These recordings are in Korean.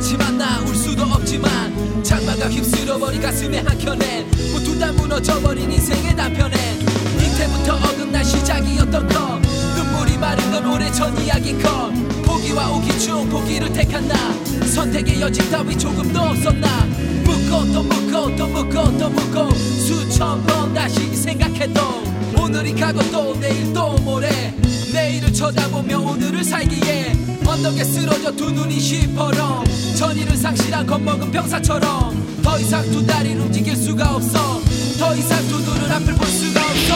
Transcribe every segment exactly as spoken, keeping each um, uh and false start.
하지만 나 울 수도 없지만 장마가 휩쓸어버린 가슴의 한켠엔 모두 다 무너져버린 인생의 단편엔 이때부터 어긋난 시작이었던 것 눈물이 마른 건 오래전 이야기건 포기와 오기 중 포기를 택한 나 선택의 여지 따위 조금도 없었나 묻고 또 묻고 또 묻고 또 묻고 수천 번 다시 생각해도 오늘이 가고 또 내일 또 모레 내일을 쳐다보며 오늘을 살기에 언덕에 쓰러져 두 눈이 시퍼렁 전의를 상실한 겁먹은 병사처럼 더 이상 두 다리를 움직일 수가 없어 더 이상 두 눈을 앞을 볼 수가 없어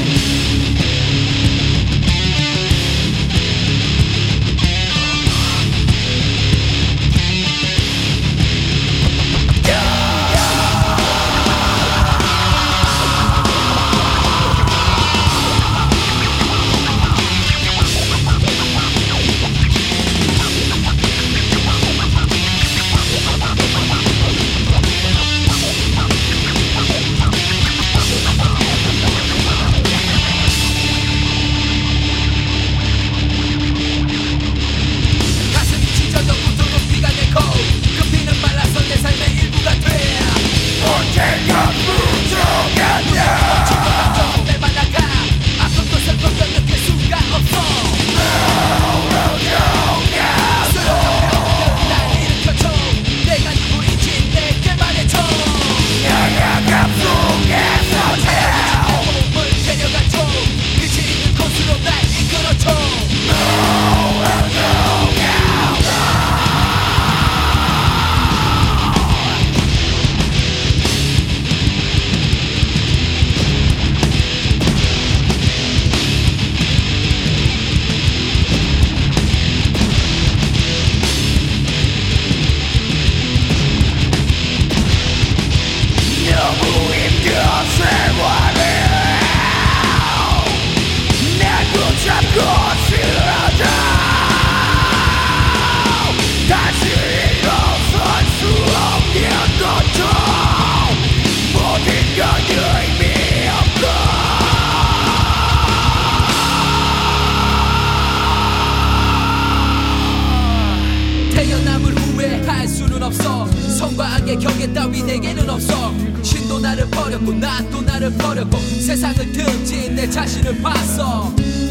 경계 따위 내게는 없어 신도 나를 버렸고 나 또 나를 버렸고 세상을 등진 내 자신을 봤어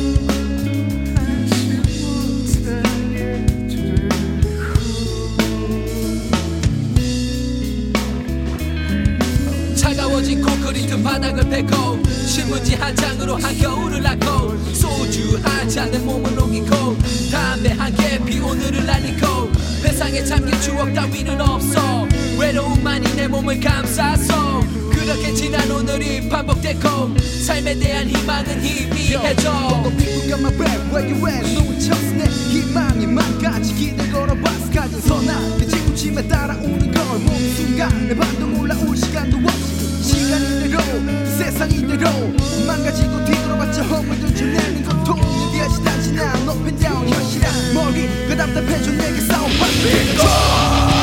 차가워진 콘크리트 바닥을 뱉고 신문지 한 장으로 한겨울을 낳고 소주 한 잔에 몸을 녹이고 담배 한 개 피 오늘을 날리고 세상에 잠긴 추억 따위는 없어 외로움만이 내 몸을 감싸서 그렇게 지난 오늘이 반복되고 삶에 대한 희망은 희미해져 너 피부가 my back where you at 놓쳤어 내 희망이 망가지기 내 걸어봤어 가진 선한 지우침에 따라오는 걸 몸 순간 내 반도 몰라올 시간도 없이 시간 이대로 세상 이대로 망가지고 뒤돌아봤자 허물들 주내는 고통 여기까지 단순한 up and down 현실한 머리 그 답답해져 내게 싸움 받고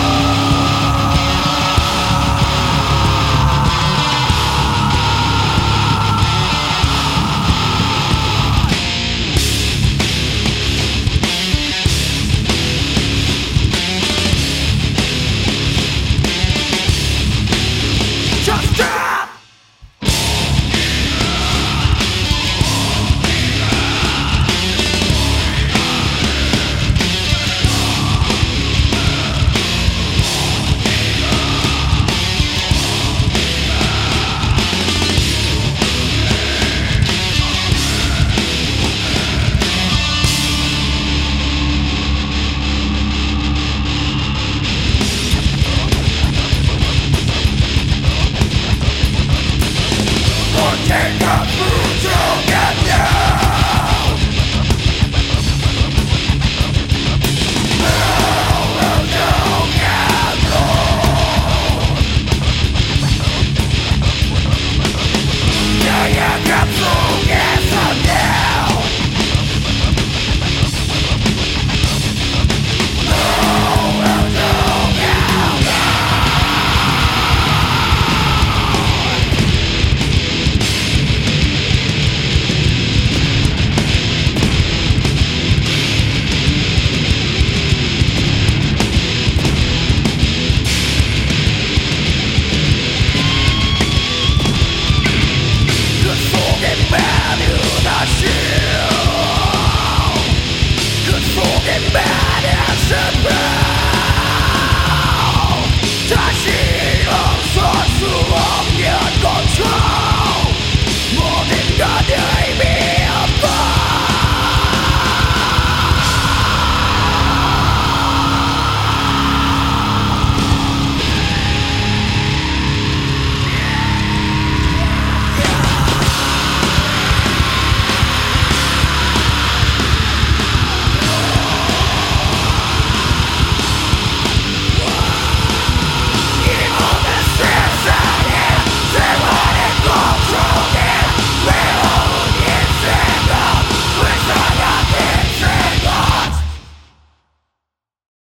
다시